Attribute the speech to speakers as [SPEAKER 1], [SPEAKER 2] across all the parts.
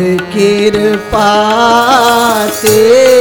[SPEAKER 1] कृपा ते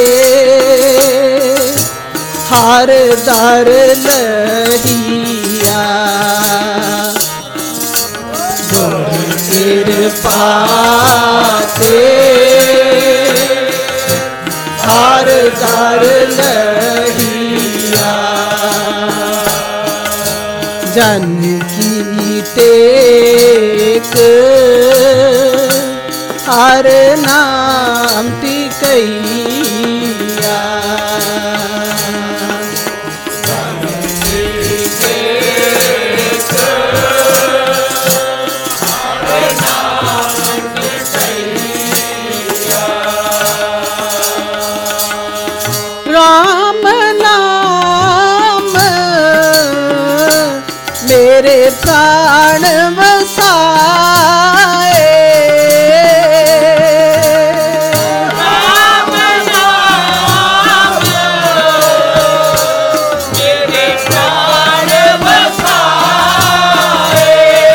[SPEAKER 1] हर दर लहिया, गुर कृपा ते हर दर लहिया। जन की टेक हर नाम टिकैया, राम नाम मेरे प्राण बसाए,
[SPEAKER 2] राम नाम मेरे प्राण बसाए,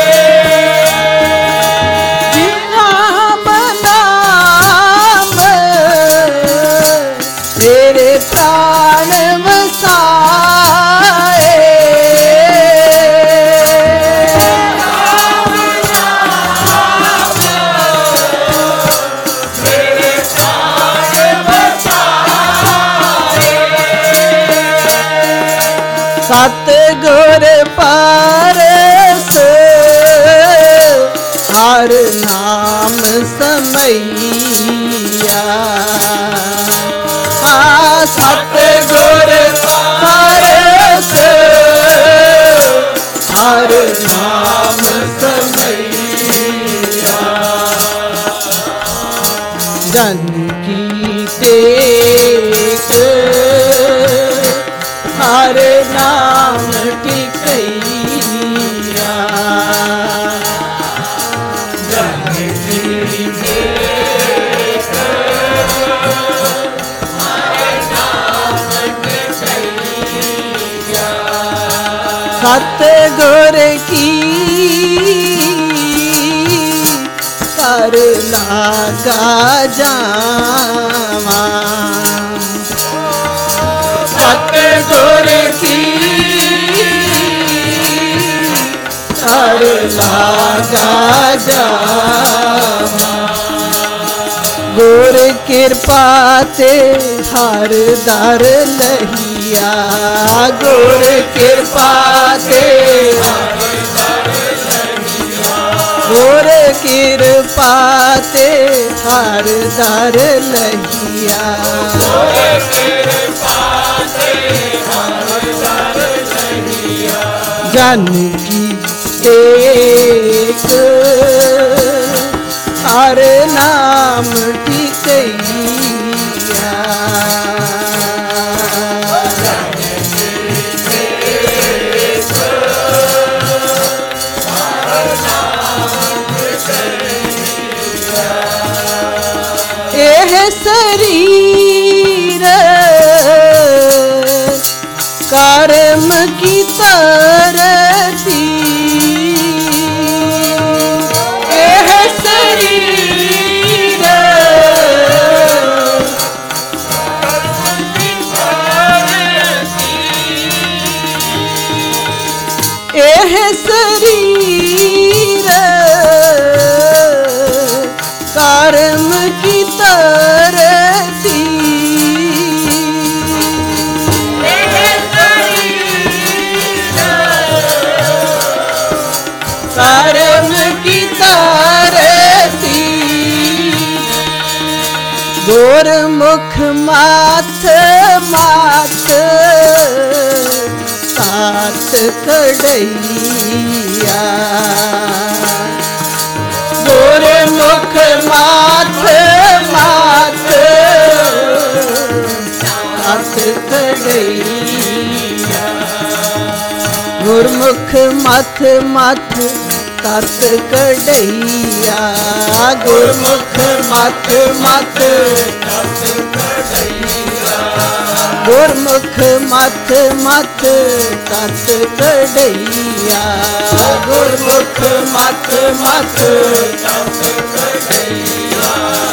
[SPEAKER 1] राम नाम मेरे प्राण बसाए, सतगुर पारस हर नाम समैया, सतगुर पारस हर नाम समैया। जन की टेक हर नाम टिकैया, जन की टेक हर नाम टिकैया। सतगुर की कर लागा जावा, सतगुर की कर लागा जावा, गुर कृपा ते हर दर लहिया, गुर कृपा ते गुर कृपा ते हर दर लहिया, जन की टेक हर नाम टिकैया, एह शरीर कर्म की तरती, एह शरीर एह शरीर कर्म की तरती, कर्म की तरती, गुरमुख माथ माथ सात कड़ैया, गुरमुख माथ माथ सात कड़ैया, गुरमुख मथ मथ तत कड़ैया, गुरमुख मथ मथ गुरमुख मथ मथ तत कड़ैया, गुरमुख मथ मथ तत कड़ैया।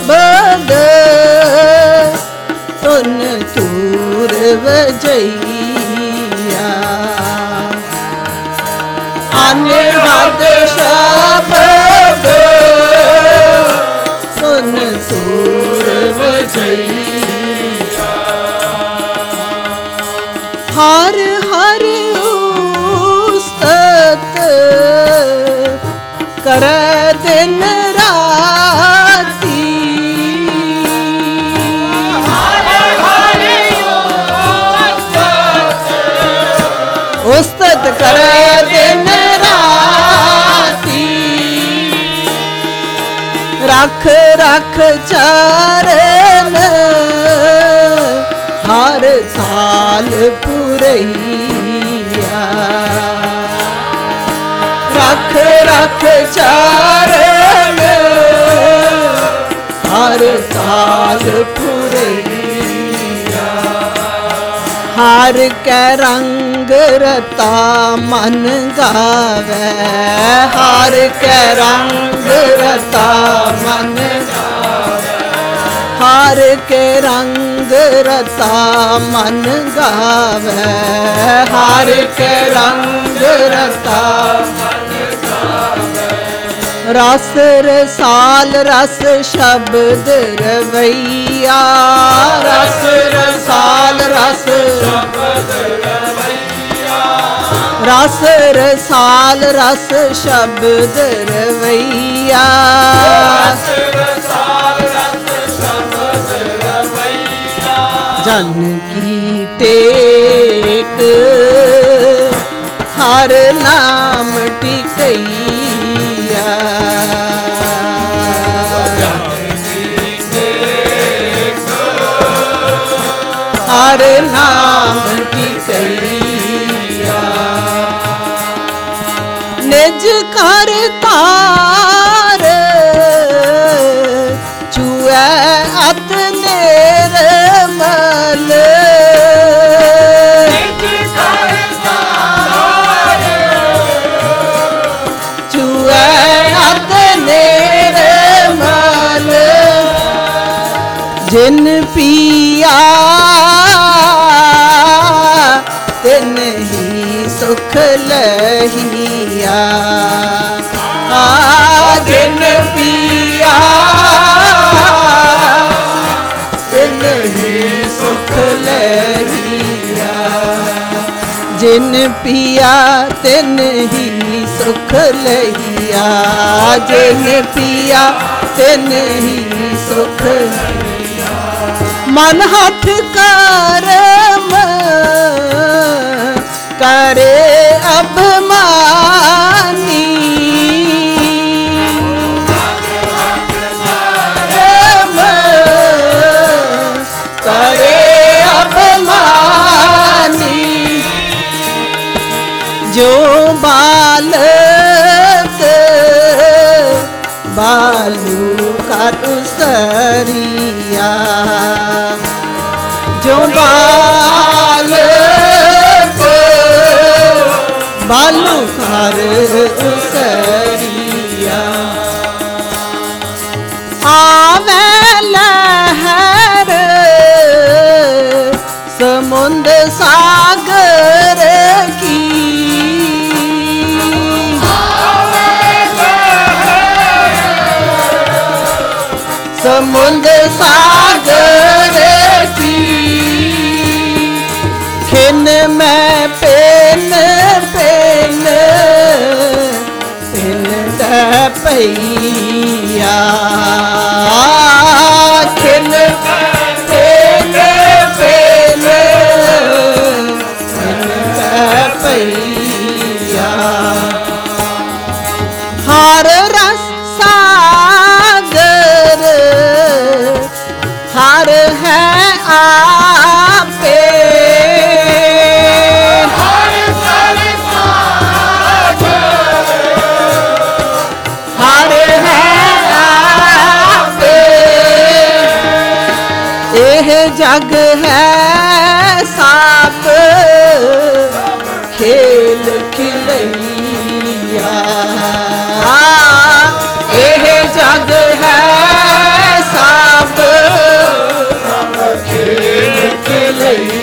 [SPEAKER 1] शब्द तुन तूर वजैया अनहद शब्द तुन तूर वजैया हर हर उस्तत कर दिन राती उस्तत कर दिन राती रख रख चरण हर साल पुरैया रख रख चरण हर साल पुरैया हार के रंग रता मन गावे हार के रंग रता मन गावे हार के रंग रता मन गावे हार के रंग रता रस रसाल रस शब्द रवैया रस रसाल रस शब्द रवैया रस रसाल रस शब्द रवैया रस रसाल रस शब्द रवैया जन की टेक हर नाम टिकैया हर नाम टिकैया निज कर तार चुए अत निर्मल जिन पिया तिन ही सुख लहिया जिन पिया तिन ही सुख लहिया जिन पिया तिन ही सुख लहिया जिन पिया तिन ही सुख मन हाथ कर्म करे अभिमानी करे अभिमानी जो बालक बालू का उसरिया जो बालक बालू कर उसरिया आवे लहर समुंद सागर की समुंद सागर की खिन में पेन पेन पेन पैया खिन पेन पेन पैया हर रस सागर हर है आपे हर है आपे यह जग है साप खेल खिलैया यह जग है साप